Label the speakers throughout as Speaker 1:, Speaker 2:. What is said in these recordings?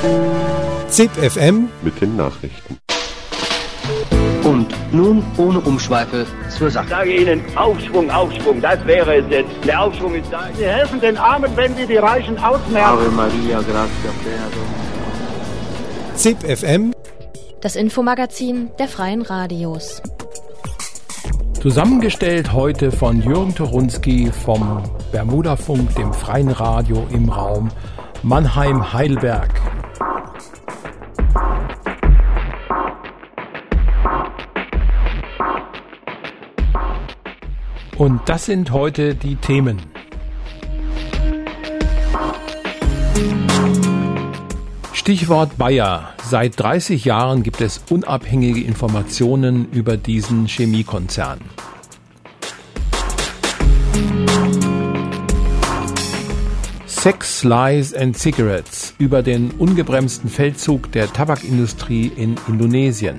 Speaker 1: ZIP FM
Speaker 2: mit den Nachrichten.
Speaker 3: Und nun ohne Umschweife zur Sache.
Speaker 4: Ich sage Ihnen, Aufschwung, Aufschwung, das wäre es jetzt. Der Aufschwung ist da.
Speaker 5: Sie helfen den Armen, wenn Sie die Reichen ausmerzen.
Speaker 3: Ave Maria, gratia plena.
Speaker 1: ZIP FM,
Speaker 6: das Infomagazin der Freien Radios.
Speaker 7: Zusammengestellt heute von Jürgen Turunski vom Bermudafunk, dem Freien Radio im Raum Mannheim-Heidelberg. Und das sind heute die Themen. Stichwort Bayer. Seit 30 Jahren gibt es unabhängige Informationen über diesen Chemiekonzern. Sex, Lies and Cigarettes über den ungebremsten Feldzug der Tabakindustrie in Indonesien.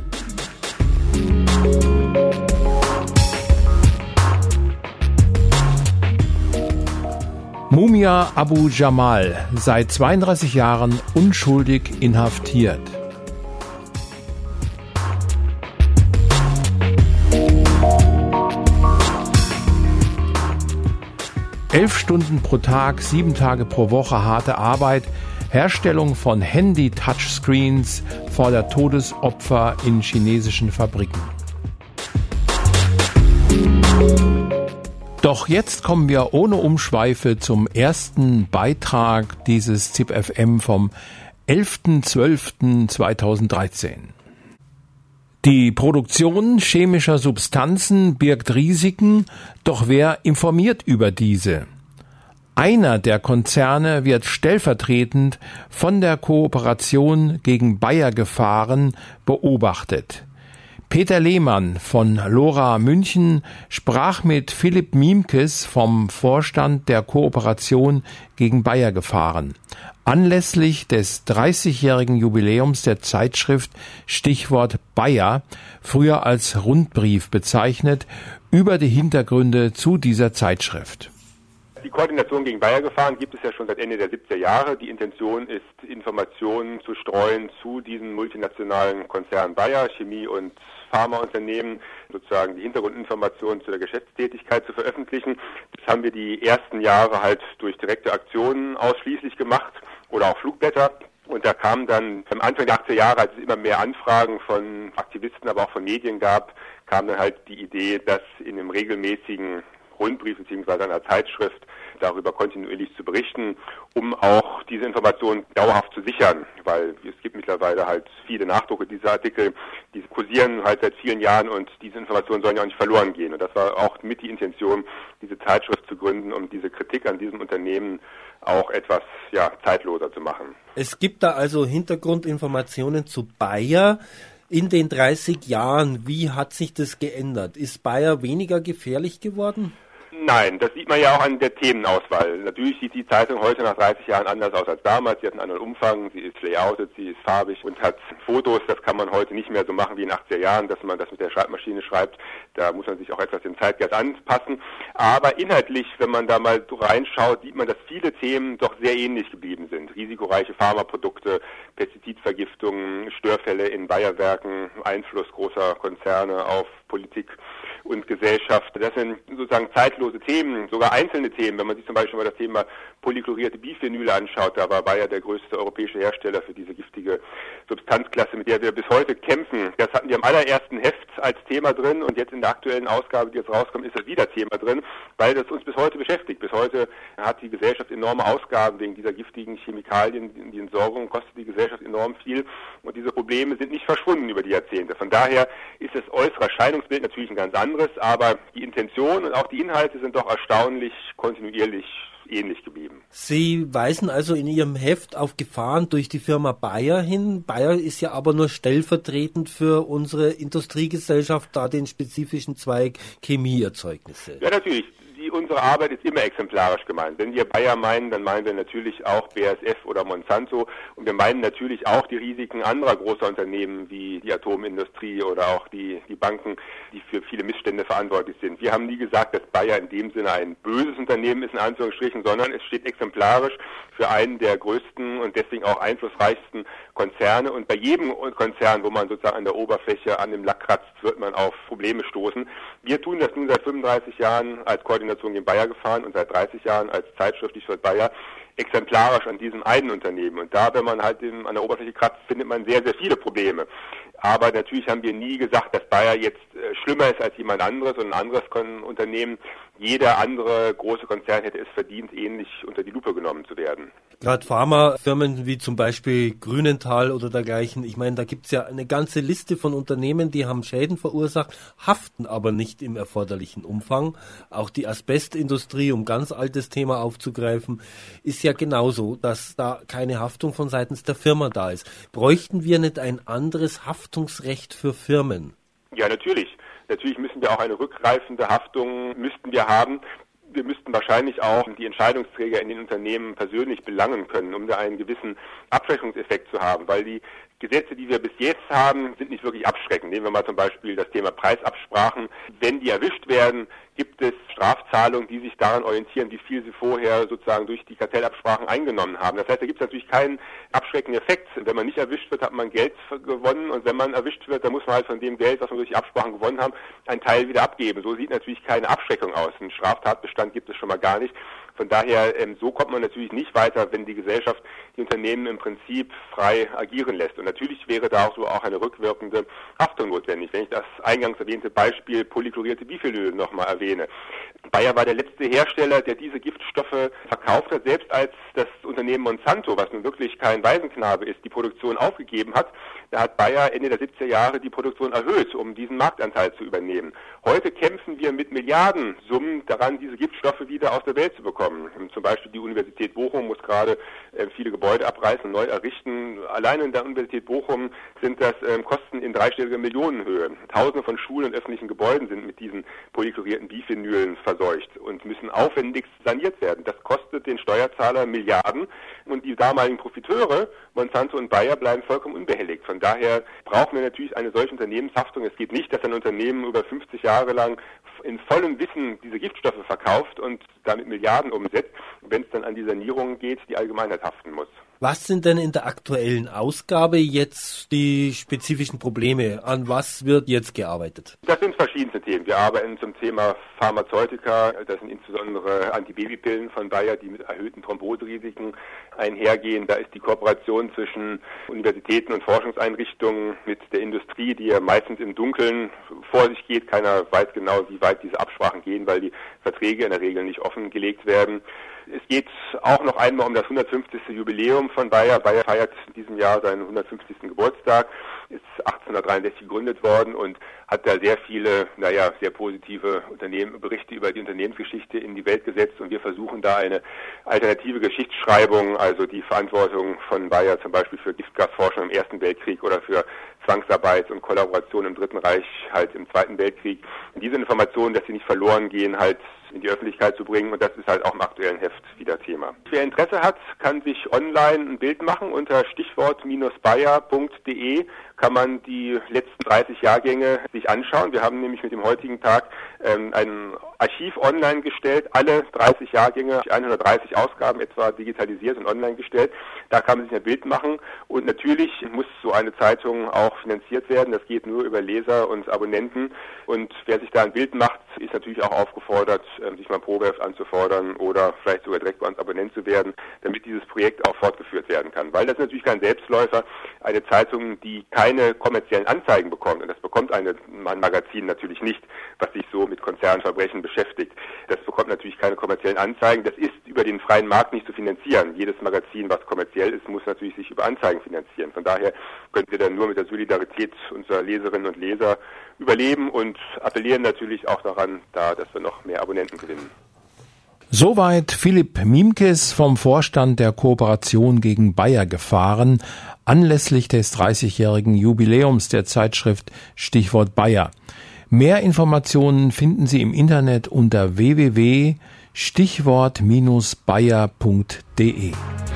Speaker 7: Mumia Abu Jamal, seit 32 Jahren unschuldig inhaftiert. Elf Stunden pro Tag, 7 Tage pro Woche harte Arbeit, Herstellung von Handy-Touchscreens fordert Todesopfer in chinesischen Fabriken. Doch jetzt kommen wir ohne Umschweife zum ersten Beitrag dieses ZIP FM vom 11.12.2013. Die Produktion chemischer Substanzen birgt Risiken, doch wer informiert über diese? Einer der Konzerne wird stellvertretend von der Kooperation gegen Bayer-Gefahren beobachtet. Peter Lehmann von LoRa München sprach mit Philipp Miemkes vom Vorstand der Kooperation gegen Bayer-Gefahren anlässlich des 30-jährigen Jubiläums der Zeitschrift Stichwort Bayer, früher als Rundbrief bezeichnet, über die Hintergründe zu dieser Zeitschrift.
Speaker 8: Die Koordination gegen Bayer-Gefahren gibt es ja schon seit Ende der 70er Jahre. Die Intention ist, Informationen zu streuen zu diesen multinationalen Konzernen Bayer, Chemie- und Pharmaunternehmen, sozusagen die Hintergrundinformationen zu der Geschäftstätigkeit zu veröffentlichen. Das haben wir die ersten Jahre halt durch direkte Aktionen ausschließlich gemacht oder auch Flugblätter. Und da kam dann am Anfang der 80er Jahre, als es immer mehr Anfragen von Aktivisten, aber auch von Medien gab, kam dann halt die Idee, dass in einem regelmäßigen Rundbrief bzw. einer Zeitschrift darüber kontinuierlich zu berichten, um auch diese Informationen dauerhaft zu sichern, weil es gibt mittlerweile halt viele Nachdrucke dieser Artikel, die kursieren halt seit vielen Jahren und diese Informationen sollen ja auch nicht verloren gehen. Und das war auch mit die Intention, diese Zeitschrift zu gründen, um diese Kritik an diesem Unternehmen auch etwas zeitloser zu machen.
Speaker 9: Es gibt da also Hintergrundinformationen zu Bayer. In den 30 Jahren, wie hat sich das geändert? Ist Bayer weniger gefährlich geworden?
Speaker 8: Nein, das sieht man ja auch an der Themenauswahl. Natürlich sieht die Zeitung heute nach 30 Jahren anders aus als damals. Sie hat einen anderen Umfang, sie ist layoutet, sie ist farbig und hat Fotos. Das kann man heute nicht mehr so machen wie in den 80er Jahren, dass man das mit der Schreibmaschine schreibt. Da muss man sich auch etwas dem Zeitgeist anpassen. Aber inhaltlich, wenn man da mal reinschaut, sieht man, dass viele Themen doch sehr ähnlich geblieben sind. Risikoreiche Pharmaprodukte, Pestizidvergiftungen, Störfälle in Bayerwerken, Einfluss großer Konzerne auf Politik und Gesellschaft. Das sind sozusagen zeitlose Themen, sogar einzelne Themen. Wenn man sich zum Beispiel mal das Thema polychlorierte Biphenyle anschaut, da war Bayer der größte europäische Hersteller für diese giftige Substanzklasse, mit der wir bis heute kämpfen. Das hatten wir im allerersten Heft als Thema drin und jetzt in der aktuellen Ausgabe, die jetzt rauskommt, ist das wieder Thema drin, weil das uns bis heute beschäftigt. Bis heute hat die Gesellschaft enorme Ausgaben wegen dieser giftigen Chemikalien. Die Entsorgung kostet die Gesellschaft enorm viel und diese Probleme sind nicht verschwunden über die Jahrzehnte. Von daher ist das äußere Erscheinungsbild natürlich ein ganz anderes, aber die Intention und auch die Inhalte sind doch erstaunlich kontinuierlich ähnlich geblieben.
Speaker 9: Sie weisen also in Ihrem Heft auf Gefahren durch die Firma Bayer hin. Bayer ist ja aber nur stellvertretend für unsere Industriegesellschaft, da den spezifischen Zweig Chemieerzeugnisse.
Speaker 8: Ja, natürlich. Die unsere Arbeit ist immer exemplarisch gemeint. Wenn wir Bayer meinen, dann meinen wir natürlich auch BASF oder Monsanto und wir meinen natürlich auch die Risiken anderer großer Unternehmen wie die Atomindustrie oder auch die Banken, die für viele Missstände verantwortlich sind. Wir haben nie gesagt, dass Bayer in dem Sinne ein böses Unternehmen ist, in Anführungsstrichen, sondern es steht exemplarisch für einen der größten und deswegen auch einflussreichsten Konzerne. Und bei jedem Konzern, wo man sozusagen an der Oberfläche an dem Lack kratzt, wird man auf Probleme stoßen. Wir tun das nun seit 35 Jahren als Koordination gegen Bayer gefahren und seit 30 Jahren als Zeitschrift Stichwort Bayer exemplarisch an diesem einen Unternehmen. Und da, wenn man halt an der Oberfläche kratzt, findet man sehr, sehr viele Probleme. Aber natürlich haben wir nie gesagt, dass Bayer jetzt schlimmer ist als jemand anderes und ein anderes Unternehmen. Jeder andere große Konzern hätte es verdient, ähnlich unter die Lupe genommen zu werden.
Speaker 9: Gerade Pharmafirmen wie zum Beispiel Grünenthal oder dergleichen, ich meine, da gibt's ja eine ganze Liste von Unternehmen, die haben Schäden verursacht, haften aber nicht im erforderlichen Umfang. Auch die Asbestindustrie, um ganz altes Thema aufzugreifen, ist ja genauso, dass da keine Haftung von seitens der Firma da ist. Bräuchten wir nicht ein anderes Haftungsrecht für Firmen?
Speaker 8: Ja, natürlich. Natürlich müssen wir auch eine rückgreifende Haftung haben. Wir müssten wahrscheinlich auch die Entscheidungsträger in den Unternehmen persönlich belangen können, um da einen gewissen Abschreckungseffekt zu haben, weil die Gesetze, die wir bis jetzt haben, sind nicht wirklich abschreckend. Nehmen wir mal zum Beispiel das Thema Preisabsprachen. Wenn die erwischt werden, gibt es Strafzahlungen, die sich daran orientieren, wie viel sie vorher sozusagen durch die Kartellabsprachen eingenommen haben. Das heißt, da gibt es natürlich keinen abschreckenden Effekt. Wenn man nicht erwischt wird, hat man Geld gewonnen und wenn man erwischt wird, dann muss man halt von dem Geld, was man durch die Absprachen gewonnen haben, einen Teil wieder abgeben. So sieht natürlich keine Abschreckung aus. Einen Straftatbestand gibt es schon mal gar nicht. Von daher, so kommt man natürlich nicht weiter, wenn die Gesellschaft die Unternehmen im Prinzip frei agieren lässt. Und natürlich wäre da auch eine rückwirkende Haftung notwendig. Wenn ich das eingangs erwähnte Beispiel polychlorierte Biphenyl nochmal erwähne. Bayer war der letzte Hersteller, der diese Giftstoffe verkauft hat, selbst als das Unternehmen Monsanto, was nun wirklich kein Waisenknabe ist, die Produktion aufgegeben hat. Da hat Bayer Ende der 70er Jahre die Produktion erhöht, um diesen Marktanteil zu übernehmen. Heute kämpfen wir mit Milliardensummen daran, diese Giftstoffe wieder aus der Welt zu bekommen. Zum Beispiel die Universität Bochum muss gerade viele Gebäude abreißen und neu errichten. Allein in der Universität Bochum sind das Kosten in dreistelliger Millionenhöhe. Tausende von Schulen und öffentlichen Gebäuden sind mit diesen polychlorierten Biphenylen verseucht und müssen aufwendigst saniert werden. Das kostet den Steuerzahler Milliarden und die damaligen Profiteure, Monsanto und Bayer, bleiben vollkommen unbehelligt. Von daher brauchen wir natürlich eine solche Unternehmenshaftung. Es geht nicht, dass ein Unternehmen über 50 Jahre lang in vollem Wissen diese Giftstoffe verkauft und damit Milliarden umsetzt, wenn es dann an die Sanierung geht, die Allgemeinheit haften muss.
Speaker 9: Was sind denn in der aktuellen Ausgabe jetzt die spezifischen Probleme? An was wird jetzt gearbeitet?
Speaker 8: Das sind verschiedenste Themen. Wir arbeiten zum Thema Pharmazeutika. Das sind insbesondere Antibabypillen von Bayer, die mit erhöhten Thromboserisiken einhergehen. Da ist die Kooperation zwischen Universitäten und Forschungseinrichtungen mit der Industrie, die ja meistens im Dunkeln vor sich geht. Keiner weiß genau, wie weit diese Absprachen gehen, weil die Verträge in der Regel nicht offengelegt werden. Es geht auch noch einmal um das 150. Jubiläum von Bayer. Bayer feiert in diesem Jahr seinen 150. Geburtstag, ist 1863 gegründet worden und hat da sehr viele, sehr positive Berichte über die Unternehmensgeschichte in die Welt gesetzt und wir versuchen da eine alternative Geschichtsschreibung, also die Verantwortung von Bayer zum Beispiel für Giftgasforschung im Ersten Weltkrieg oder für Zwangsarbeit und Kollaboration im Dritten Reich halt im Zweiten Weltkrieg. Und diese Informationen, dass sie nicht verloren gehen, halt in die Öffentlichkeit zu bringen und das ist halt auch im aktuellen Heft wieder Thema. Wer Interesse hat, kann sich online ein Bild machen unter Stichwort-bayer.de kann man die letzten 30 Jahrgänge sich anschauen. Wir haben nämlich mit dem heutigen Tag ein Archiv online gestellt, alle 30 Jahrgänge, 130 Ausgaben etwa digitalisiert und online gestellt. Da kann man sich ein Bild machen und natürlich muss so eine Zeitung auch finanziert werden. Das geht nur über Leser und Abonnenten und wer sich da ein Bild macht, ist natürlich auch aufgefordert, sich mal ein Probeheft anzufordern oder vielleicht sogar direkt bei uns Abonnent zu werden, damit dieses Projekt auch fortgeführt werden kann. Weil das ist natürlich kein Selbstläufer. Eine Zeitung, die keine kommerziellen Anzeigen bekommt, und das bekommt ein Magazin natürlich nicht, was sich so mit Konzernverbrechen beschäftigt. Das bekommt natürlich keine kommerziellen Anzeigen. Das ist über den freien Markt nicht zu finanzieren. Jedes Magazin, was kommerziell ist, muss natürlich sich über Anzeigen finanzieren. Von daher können wir dann nur mit der Solidarität unserer Leserinnen und Leser überleben und appellieren natürlich auch daran, dass wir noch mehr Abonnenten gewinnen.
Speaker 7: Soweit Philipp Miemkes vom Vorstand der Kooperation gegen Bayer gefahren, anlässlich des 30-jährigen Jubiläums der Zeitschrift Stichwort Bayer. Mehr Informationen finden Sie im Internet unter www.bayer.de. Stichwort-bayer.de.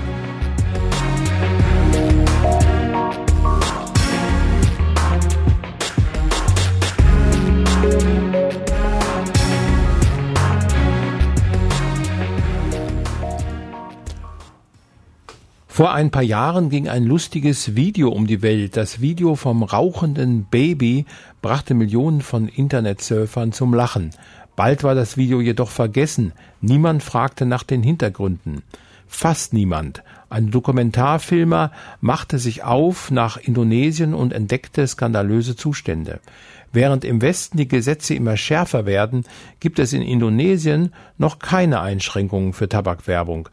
Speaker 7: Vor ein paar Jahren ging ein lustiges Video um die Welt. Das Video vom rauchenden Baby brachte Millionen von Internetsurfern zum Lachen. Bald war das Video jedoch vergessen. Niemand fragte nach den Hintergründen. Fast niemand. Ein Dokumentarfilmer machte sich auf nach Indonesien und entdeckte skandalöse Zustände. Während im Westen die Gesetze immer schärfer werden, gibt es in Indonesien noch keine Einschränkungen für Tabakwerbung.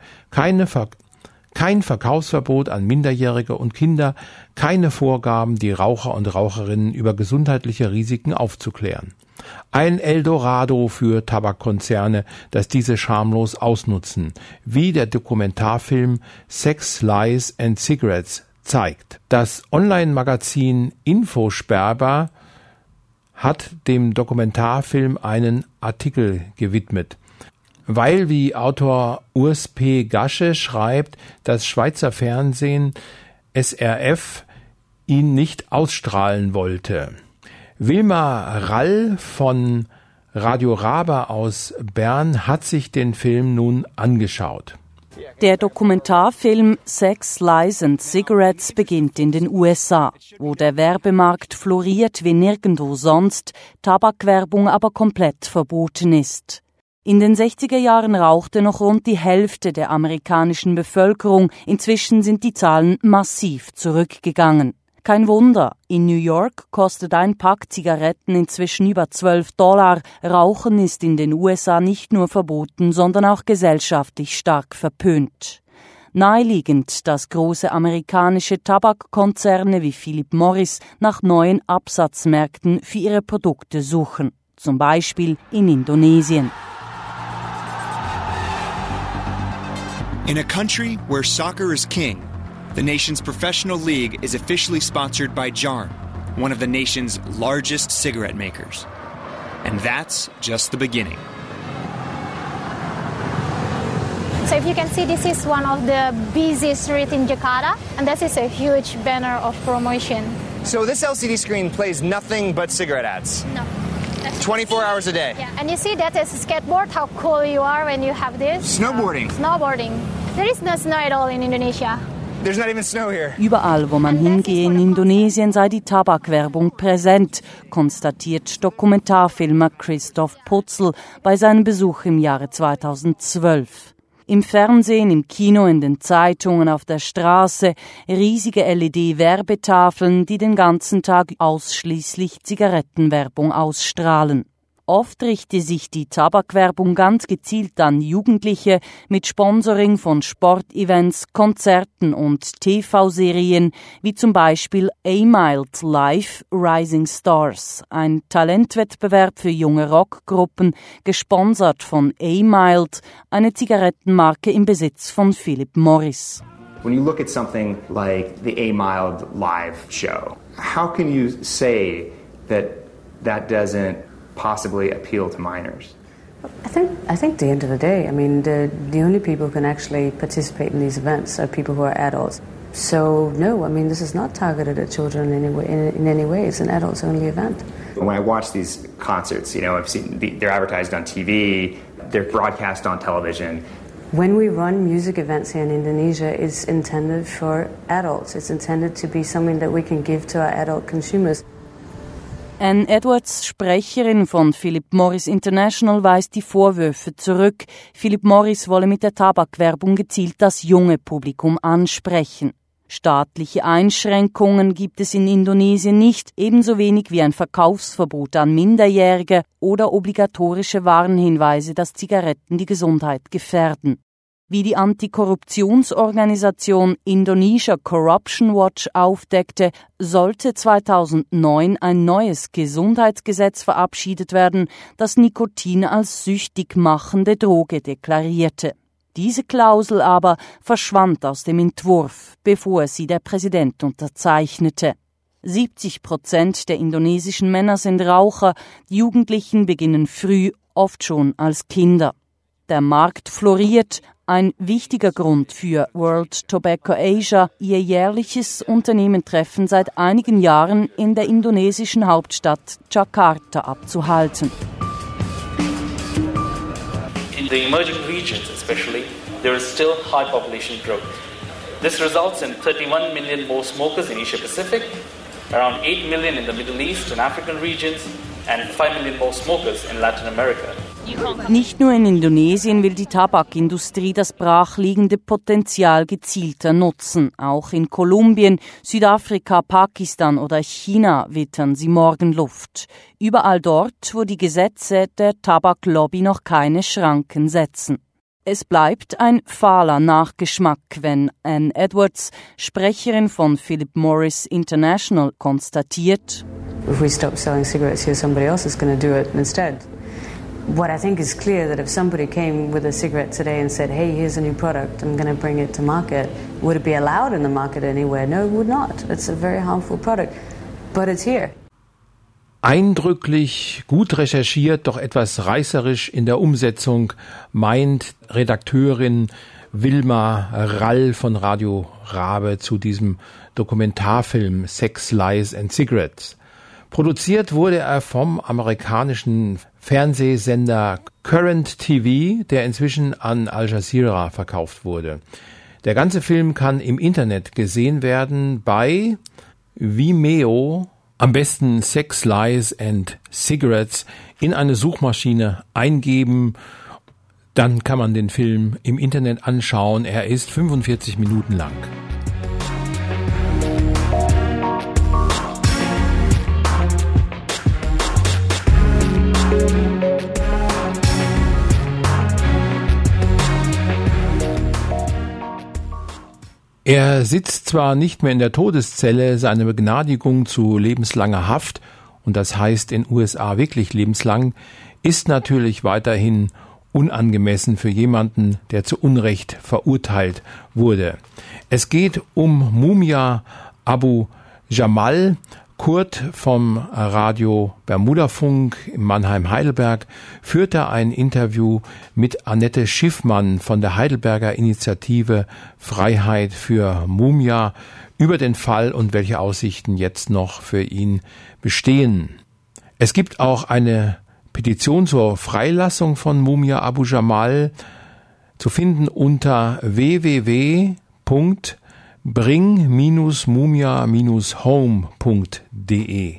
Speaker 7: Kein Verkaufsverbot an Minderjährige und Kinder, keine Vorgaben, die Raucher und Raucherinnen über gesundheitliche Risiken aufzuklären. Ein Eldorado für Tabakkonzerne, das diese schamlos ausnutzen, wie der Dokumentarfilm Sex, Lies and Cigarettes zeigt. Das Online-Magazin Infosperber hat dem Dokumentarfilm einen Artikel gewidmet. Weil, wie Autor Urs P. Gasche schreibt, das Schweizer Fernsehen SRF ihn nicht ausstrahlen wollte. Wilma Rall von Radio Raba aus Bern hat sich den Film nun angeschaut.
Speaker 2: Der Dokumentarfilm Sex, Lies and Cigarettes beginnt in den USA, wo der Werbemarkt floriert wie nirgendwo sonst, Tabakwerbung aber komplett verboten ist. In den 60er Jahren rauchte noch rund die Hälfte der amerikanischen Bevölkerung. Inzwischen sind die Zahlen massiv zurückgegangen. Kein Wunder, in New York kostet ein Pack Zigaretten inzwischen über $12. Rauchen ist in den USA nicht nur verboten, sondern auch gesellschaftlich stark verpönt. Naheliegend, dass große amerikanische Tabakkonzerne wie Philip Morris nach neuen Absatzmärkten für ihre Produkte suchen. Zum Beispiel in Indonesien.
Speaker 10: In a country where soccer is king, the nation's professional league is officially sponsored by Jarn, one of the nation's largest cigarette makers. And that's just the beginning.
Speaker 11: So if you can see, this is one of the busiest streets in Jakarta, and this is a huge banner of promotion.
Speaker 12: So this LCD screen plays nothing but cigarette ads?
Speaker 11: No.
Speaker 12: 24 hours a day?
Speaker 11: Yeah, and you see that is a skateboard, how cool you are when you have this.
Speaker 12: Snowboarding?
Speaker 11: Snowboarding. There is no snow at all in Indonesia.
Speaker 12: There's not even snow here.
Speaker 2: Überall, wo man hingehe in Indonesien, sei die Tabakwerbung präsent, konstatiert Dokumentarfilmer Christoph Putzel bei seinem Besuch im Jahre 2012. Im Fernsehen, im Kino, in den Zeitungen, auf der Straße, riesige LED-Werbetafeln, die den ganzen Tag ausschließlich Zigarettenwerbung ausstrahlen. Oft richte sich die Tabakwerbung ganz gezielt an Jugendliche mit Sponsoring von Sportevents, Konzerten und TV-Serien, wie zum Beispiel A-Mild Live Rising Stars, ein Talentwettbewerb für junge Rockgruppen, gesponsert von A-Mild, eine Zigarettenmarke im Besitz von Philip Morris.
Speaker 13: When you look at something like the A-Mild Live show, how can you say that doesn't possibly appeal to minors?
Speaker 14: I think at the end of the day, I mean, the only people who can actually participate in these events are people who are adults. So no, I mean, this is not targeted at children in any way. It's an adults-only event.
Speaker 13: When I watch these concerts, you know, I've seen they're advertised on TV, they're broadcast on television.
Speaker 14: When we run music events here in Indonesia, it's intended for adults. It's intended to be something that we can give to our adult consumers.
Speaker 2: Anne Edwards, Sprecherin von Philip Morris International, weist die Vorwürfe zurück. Philip Morris wolle mit der Tabakwerbung gezielt das junge Publikum ansprechen. Staatliche Einschränkungen gibt es in Indonesien nicht, ebenso wenig wie ein Verkaufsverbot an Minderjährige oder obligatorische Warnhinweise, dass Zigaretten die Gesundheit gefährden. Wie die Antikorruptionsorganisation Indonesia Corruption Watch aufdeckte, sollte 2009 ein neues Gesundheitsgesetz verabschiedet werden, das Nikotin als süchtig machende Droge deklarierte. Diese Klausel aber verschwand aus dem Entwurf, bevor sie der Präsident unterzeichnete. 70% der indonesischen Männer sind Raucher, die Jugendlichen beginnen früh, oft schon als Kinder. Der Markt floriert, ein wichtiger Grund für World Tobacco Asia, ihr jährliches Unternehmertreffen seit einigen Jahren in der indonesischen Hauptstadt Jakarta abzuhalten.
Speaker 15: In the emerging regions especially, there is still high population growth. This results in 31 million more smokers in Asia Pacific, around 8 million in the Middle East and African regions, and 5 million more smokers in Latin America.
Speaker 2: Nicht nur in Indonesien will die Tabakindustrie das brachliegende Potenzial gezielter nutzen. Auch in Kolumbien, Südafrika, Pakistan oder China wittern sie Morgenluft. Überall dort, wo die Gesetze der Tabaklobby noch keine Schranken setzen. Es bleibt ein fahler Nachgeschmack, wenn Anne Edwards, Sprecherin von Philip Morris International, konstatiert:
Speaker 14: If we stop selling cigarettes here, somebody else is going to do it instead. What I think is clear that if somebody came with a cigarette today and said, hey, here's a new product, I'm going to bring it to market, would it be allowed in the market anywhere? No, it would not. It's a very harmful product, but it's here.
Speaker 7: Eindrücklich, gut recherchiert, doch etwas reißerisch in der Umsetzung, meint Redakteurin Wilma Rall von Radio Rabe zu diesem Dokumentarfilm Sex, Lies and Cigarettes. Produziert wurde er vom amerikanischen Fernsehsender Current TV, der inzwischen an Al Jazeera verkauft wurde. Der ganze Film kann im Internet gesehen werden bei Vimeo. Am besten Sex, Lies and Cigarettes in eine Suchmaschine eingeben. Dann kann man den Film im Internet anschauen. Er ist 45 Minuten lang. Er sitzt zwar nicht mehr in der Todeszelle, seine Begnadigung zu lebenslanger Haft, und das heißt in USA wirklich lebenslang, ist natürlich weiterhin unangemessen für jemanden, der zu Unrecht verurteilt wurde. Es geht um Mumia Abu Jamal. Kurt vom Radio Bermudafunk in Mannheim-Heidelberg führte ein Interview mit Annette Schiffmann von der Heidelberger Initiative Freiheit für Mumia über den Fall und welche Aussichten jetzt noch für ihn bestehen. Es gibt auch eine Petition zur Freilassung von Mumia Abu Jamal zu finden unter www.bring-mumia-home.de.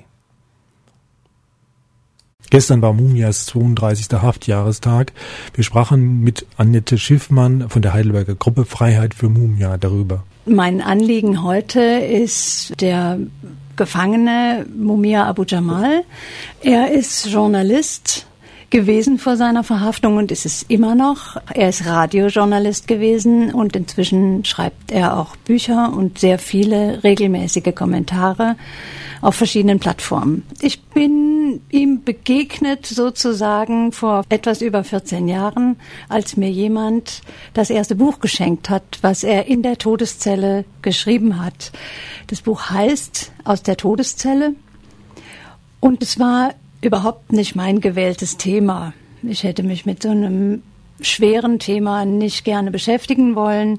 Speaker 1: Gestern war Mumias 32. Haftjahrestag. Wir sprachen mit Annette Schiffmann von der Heidelberger Gruppe Freiheit für Mumia darüber.
Speaker 16: Mein Anliegen heute ist der Gefangene Mumia Abu Jamal. Er ist Journalist gewesen vor seiner Verhaftung und ist es immer noch. Er ist Radiojournalist gewesen und inzwischen schreibt er auch Bücher und sehr viele regelmäßige Kommentare auf verschiedenen Plattformen. Ich bin ihm begegnet sozusagen vor etwas über 14 Jahren, als mir jemand das erste Buch geschenkt hat, was er in der Todeszelle geschrieben hat. Das Buch heißt Aus der Todeszelle und es war überhaupt nicht mein gewähltes Thema. Ich hätte mich mit so einem schweren Thema nicht gerne beschäftigen wollen.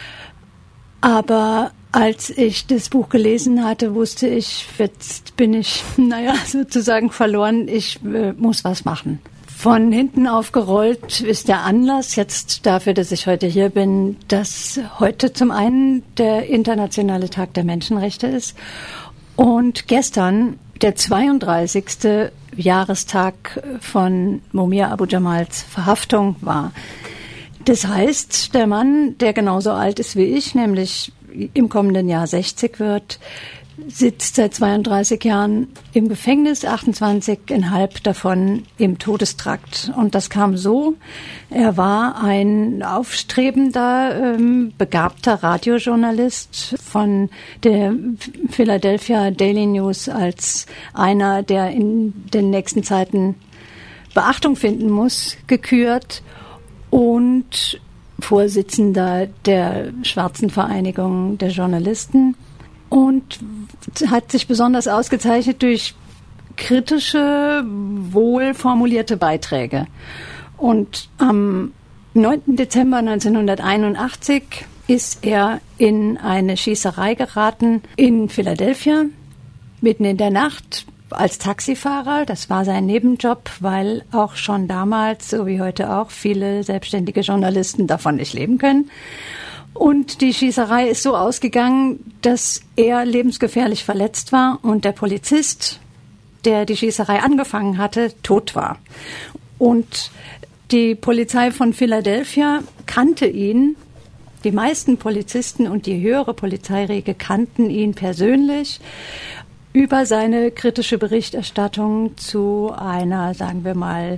Speaker 16: Aber als ich das Buch gelesen hatte, wusste ich, jetzt bin ich, sozusagen verloren. Ich muss was machen. Von hinten aufgerollt ist der Anlass jetzt dafür, dass ich heute hier bin, dass heute zum einen der Internationale Tag der Menschenrechte ist und gestern der 32. Jahrestag von Mumia Abu Jamals Verhaftung war. Das heißt, der Mann, der genauso alt ist wie ich, nämlich im kommenden Jahr 60 wird, sitzt seit 32 Jahren im Gefängnis, 28,5 davon im Todestrakt. Und das kam so, er war ein aufstrebender, begabter Radiojournalist von der Philadelphia Daily News als einer, der in den nächsten Zeiten Beachtung finden muss, gekürt und Vorsitzender der Schwarzen Vereinigung der Journalisten. Und hat sich besonders ausgezeichnet durch kritische, wohl formulierte Beiträge. Und am 9. Dezember 1981 ist er in eine Schießerei geraten in Philadelphia, mitten in der Nacht als Taxifahrer. Das war sein Nebenjob, weil auch schon damals, so wie heute auch, viele selbstständige Journalisten davon nicht leben können. Und die Schießerei ist so ausgegangen, dass er lebensgefährlich verletzt war und der Polizist, der die Schießerei angefangen hatte, tot war. Und die Polizei von Philadelphia kannte ihn. Die meisten Polizisten und die höhere Polizeiriege kannten ihn persönlich über seine kritische Berichterstattung zu einer, sagen wir mal,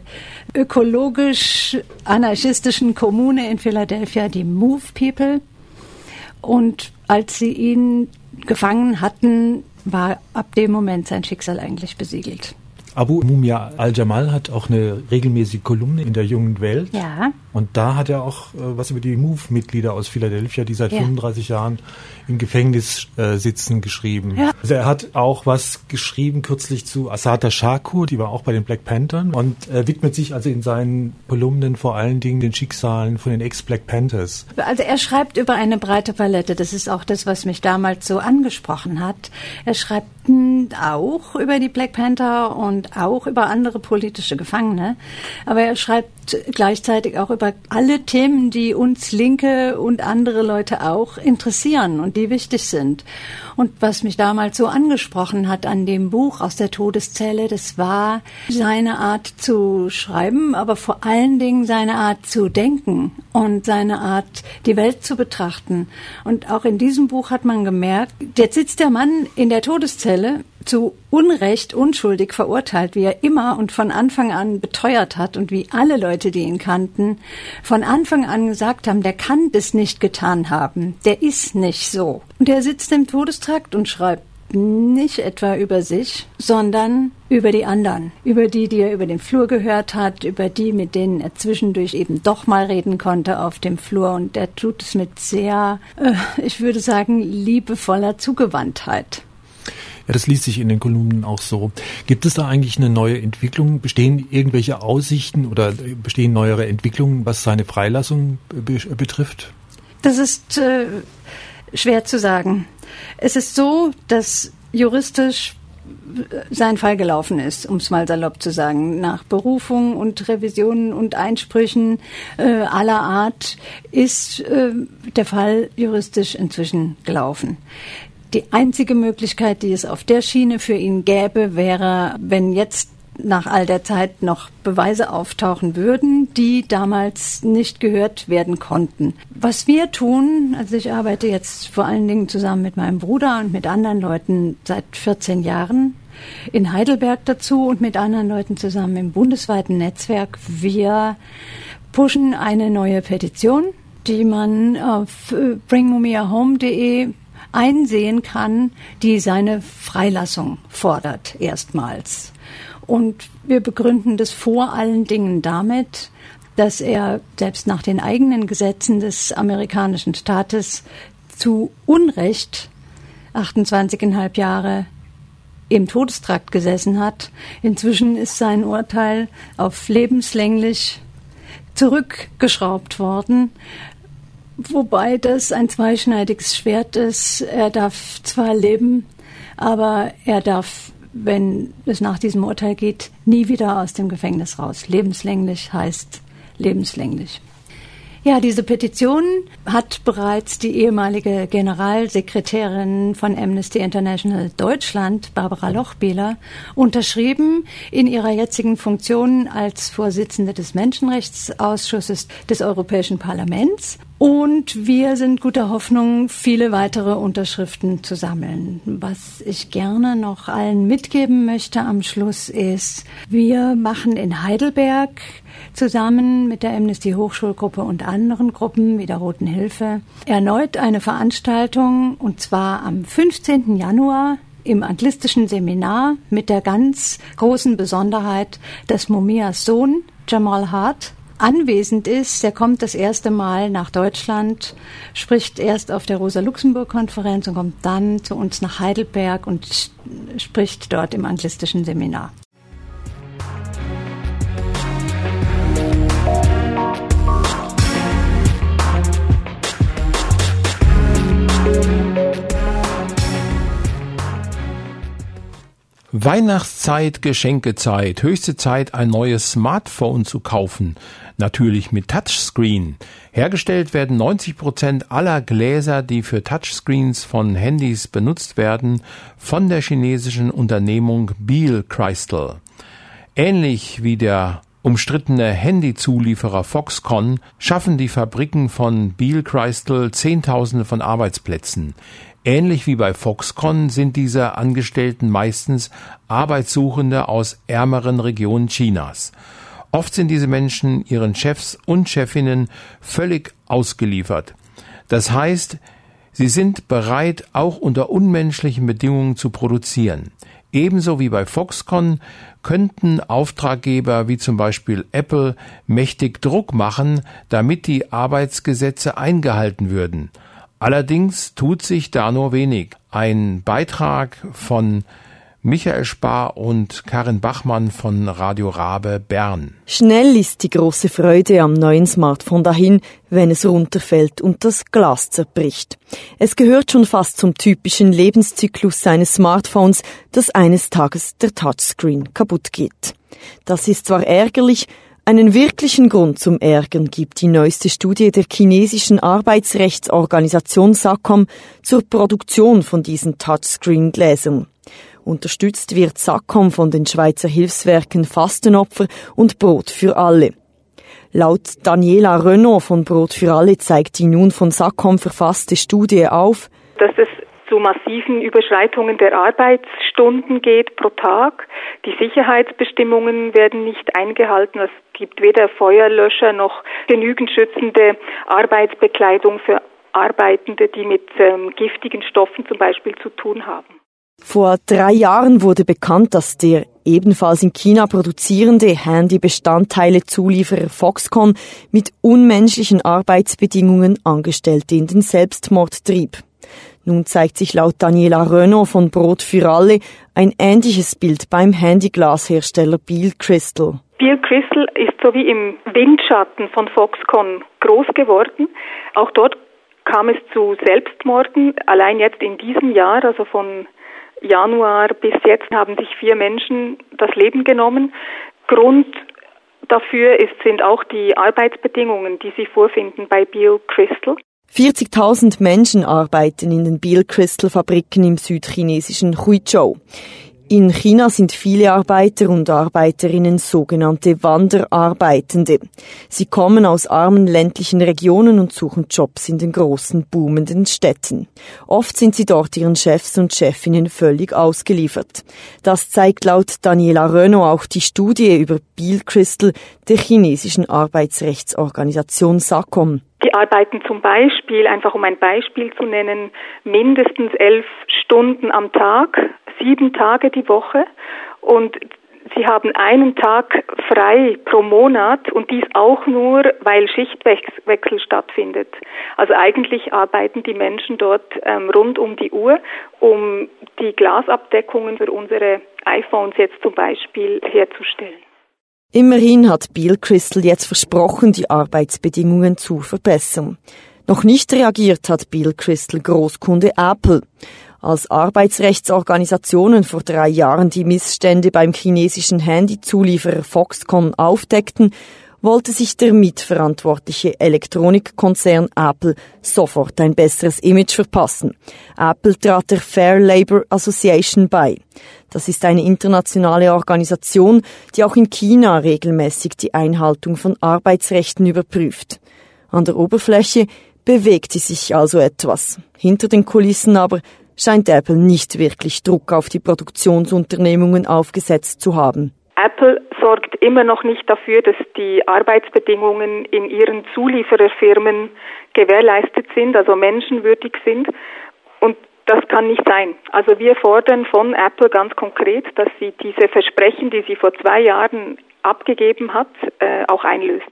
Speaker 16: ökologisch-anarchistischen Kommune in Philadelphia, die Move People. Und als sie ihn gefangen hatten, war ab dem Moment sein Schicksal eigentlich besiegelt.
Speaker 1: Abu Mumia al-Jamal hat auch eine regelmäßige Kolumne in der Jungen Welt.
Speaker 16: Ja.
Speaker 1: Und da hat er auch was über die MOVE-Mitglieder aus Philadelphia, die seit 35 Jahren im Gefängnis sitzen, geschrieben. Ja. Also er hat auch was geschrieben kürzlich zu Assata Shakur, die war auch bei den Black Panthern und widmet sich also in seinen Kolumnen vor allen Dingen den Schicksalen von den Ex-Black Panthers.
Speaker 16: Also er schreibt über eine breite Palette. Das ist auch das, was mich damals so angesprochen hat. Er schreibt auch über die Black Panther und auch über andere politische Gefangene. Aber er schreibt gleichzeitig auch über alle Themen, die uns Linke und andere Leute auch interessieren und die wichtig sind. Und was mich damals so angesprochen hat an dem Buch Aus der Todeszelle, das war seine Art zu schreiben, aber vor allen Dingen seine Art zu denken und seine Art, die Welt zu betrachten. Und auch in diesem Buch hat man gemerkt, jetzt sitzt der Mann in der Todeszelle, zu Unrecht unschuldig verurteilt, wie er immer und von Anfang an beteuert hat und wie alle Leute, die ihn kannten, von Anfang an gesagt haben, der kann das nicht getan haben, der ist nicht so. Und er sitzt im Todestrakt und schreibt nicht etwa über sich, sondern über die anderen, über die er über den Flur gehört hat, über die, mit denen er zwischendurch eben doch mal reden konnte auf dem Flur. Und er tut es mit sehr, ich würde sagen, liebevoller Zugewandtheit.
Speaker 1: Ja, das liest sich in den Kolumnen auch so. Gibt es da eigentlich eine neue Entwicklung? Bestehen irgendwelche Aussichten oder bestehen neuere Entwicklungen, was seine Freilassung betrifft?
Speaker 16: Das ist schwer zu sagen. Es ist so, dass juristisch sein Fall gelaufen ist, um es mal salopp zu sagen. Nach Berufung und Revisionen und Einsprüchen aller Art ist der Fall juristisch inzwischen gelaufen. Die einzige Möglichkeit, die es auf der Schiene für ihn gäbe, wäre, wenn jetzt nach all der Zeit noch Beweise auftauchen würden, die damals nicht gehört werden konnten. Was wir tun, also ich arbeite jetzt vor allen Dingen zusammen mit meinem Bruder und mit anderen Leuten seit 14 Jahren in Heidelberg dazu und mit anderen Leuten zusammen im bundesweiten Netzwerk. Wir pushen eine neue Petition, die man auf bringmumiahome.de einsehen kann, die seine Freilassung fordert erstmals. Und wir begründen das vor allen Dingen damit, dass er selbst nach den eigenen Gesetzen des amerikanischen Staates zu Unrecht 28,5 Jahre im Todestrakt gesessen hat. Inzwischen ist sein Urteil auf lebenslänglich zurückgeschraubt worden. Wobei das ein zweischneidiges Schwert ist. Er darf zwar leben, aber er darf, wenn es nach diesem Urteil geht, nie wieder aus dem Gefängnis raus. Lebenslänglich heißt lebenslänglich. Ja, diese Petition hat bereits die ehemalige Generalsekretärin von Amnesty International Deutschland, Barbara Lochbihler, unterschrieben in ihrer jetzigen Funktion als Vorsitzende des Menschenrechtsausschusses des Europäischen Parlaments. Und wir sind guter Hoffnung, viele weitere Unterschriften zu sammeln. Was ich gerne noch allen mitgeben möchte am Schluss ist, wir machen in Heidelberg zusammen mit der Amnesty Hochschulgruppe und anderen Gruppen wie der Roten Hilfe erneut eine Veranstaltung, und zwar am 15. Januar im anglistischen Seminar mit der ganz großen Besonderheit, dass Mumias Sohn Jamal Hart anwesend ist. Der kommt das erste Mal nach Deutschland, spricht erst auf der Rosa-Luxemburg-Konferenz und kommt dann zu uns nach Heidelberg und spricht dort im anglistischen Seminar.
Speaker 7: Weihnachtszeit, Geschenkezeit, höchste Zeit, ein neues Smartphone zu kaufen. Natürlich mit Touchscreen. Hergestellt werden 90% aller Gläser, die für Touchscreens von Handys benutzt werden, von der chinesischen Unternehmung Beal Crystal. Ähnlich wie der umstrittene Handyzulieferer Foxconn schaffen die Fabriken von Beal Crystal Zehntausende von Arbeitsplätzen. Ähnlich wie bei Foxconn sind diese Angestellten meistens Arbeitssuchende aus ärmeren Regionen Chinas. Oft sind diese Menschen ihren Chefs und Chefinnen völlig ausgeliefert. Das heißt, sie sind bereit, auch unter unmenschlichen Bedingungen zu produzieren. Ebenso wie bei Foxconn könnten Auftraggeber wie zum Beispiel Apple mächtig Druck machen, damit die Arbeitsgesetze eingehalten würden. Allerdings tut sich da nur wenig. Ein Beitrag von Michael Spar und Karin Bachmann von Radio Rabe Bern.
Speaker 17: Schnell ist die große Freude am neuen Smartphone dahin, wenn es runterfällt und das Glas zerbricht. Es gehört schon fast zum typischen Lebenszyklus eines Smartphones, dass eines Tages der Touchscreen kaputt geht. Das ist zwar ärgerlich, einen wirklichen Grund zum Ärgern gibt die neueste Studie der chinesischen Arbeitsrechtsorganisation SACOM zur Produktion von diesen Touchscreen-Gläsern. Unterstützt wird SACOM von den Schweizer Hilfswerken Fastenopfer und Brot für alle. Laut Daniela Renaud von Brot für alle zeigt die nun von SACOM verfasste Studie auf,
Speaker 18: dass es zu massiven Überschreitungen der Arbeitsstunden geht pro Tag. Die Sicherheitsbestimmungen werden nicht eingehalten. Es gibt weder Feuerlöscher noch genügend schützende Arbeitsbekleidung für Arbeitende, die mit giftigen Stoffen zum Beispiel zu tun haben.
Speaker 17: Vor 3 Jahren wurde bekannt, dass der ebenfalls in China produzierende Handybestandteile-Zulieferer Foxconn mit unmenschlichen Arbeitsbedingungen Angestellte in den Selbstmord trieb. Nun zeigt sich laut Daniela Renaud von Brot für alle ein ähnliches Bild beim Handyglashersteller Beal Crystal.
Speaker 18: Beal Crystal ist so wie im Windschatten von Foxconn groß geworden. Auch dort kam es zu Selbstmorden. Allein jetzt in diesem Jahr, also von Januar bis jetzt, haben sich 4 Menschen das Leben genommen. Grund dafür sind auch die Arbeitsbedingungen, die sie vorfinden bei Beal Crystal.
Speaker 17: 40.000 Menschen arbeiten in den Beal Crystal Fabriken im südchinesischen Huizhou. In China sind viele Arbeiter und Arbeiterinnen sogenannte Wanderarbeitende. Sie kommen aus armen ländlichen Regionen und suchen Jobs in den großen, boomenden Städten. Oft sind sie dort ihren Chefs und Chefinnen völlig ausgeliefert. Das zeigt laut Daniela Renaud auch die Studie über Beal Crystal der chinesischen Arbeitsrechtsorganisation SACOM.
Speaker 18: Die arbeiten zum Beispiel, einfach um ein Beispiel zu nennen, mindestens 11 Stunden am Tag, 7 Tage die Woche, und sie haben einen Tag frei pro Monat, und dies auch nur, weil Schichtwechsel stattfindet. Also eigentlich arbeiten die Menschen dort rund um die Uhr, um die Glasabdeckungen für unsere iPhones jetzt zum Beispiel herzustellen.
Speaker 17: Immerhin hat Beal Crystal jetzt versprochen, die Arbeitsbedingungen zu verbessern. Noch nicht reagiert hat Beal Crystal Großkunde Apple. Als Arbeitsrechtsorganisationen vor 3 Jahren die Missstände beim chinesischen Handyzulieferer Foxconn aufdeckten, wollte sich der mitverantwortliche Elektronikkonzern Apple sofort ein besseres Image verpassen. Apple trat der Fair Labor Association bei. Das ist eine internationale Organisation, die auch in China regelmäßig die Einhaltung von Arbeitsrechten überprüft. An der Oberfläche bewegte sich also etwas. Hinter den Kulissen aber scheint Apple nicht wirklich Druck auf die Produktionsunternehmungen aufgesetzt zu haben.
Speaker 18: Apple sorgt immer noch nicht dafür, dass die Arbeitsbedingungen in ihren Zuliefererfirmen gewährleistet sind, also menschenwürdig sind. Und das kann nicht sein. Also wir fordern von Apple ganz konkret, dass sie diese Versprechen, die sie vor 2 Jahren abgegeben hat, auch einlöst.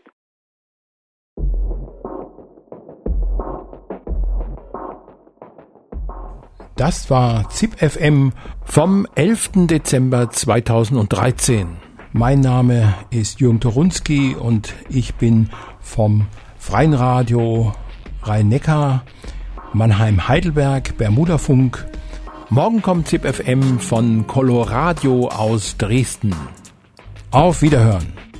Speaker 7: Das war ZIP FM vom 11. Dezember 2013. Mein Name ist Jürgen Torunski und ich bin vom Freien Radio Rhein-Neckar, Mannheim-Heidelberg, Bermudafunk Morgen kommt ZIP FM von Coloradio aus Dresden. Auf Wiederhören.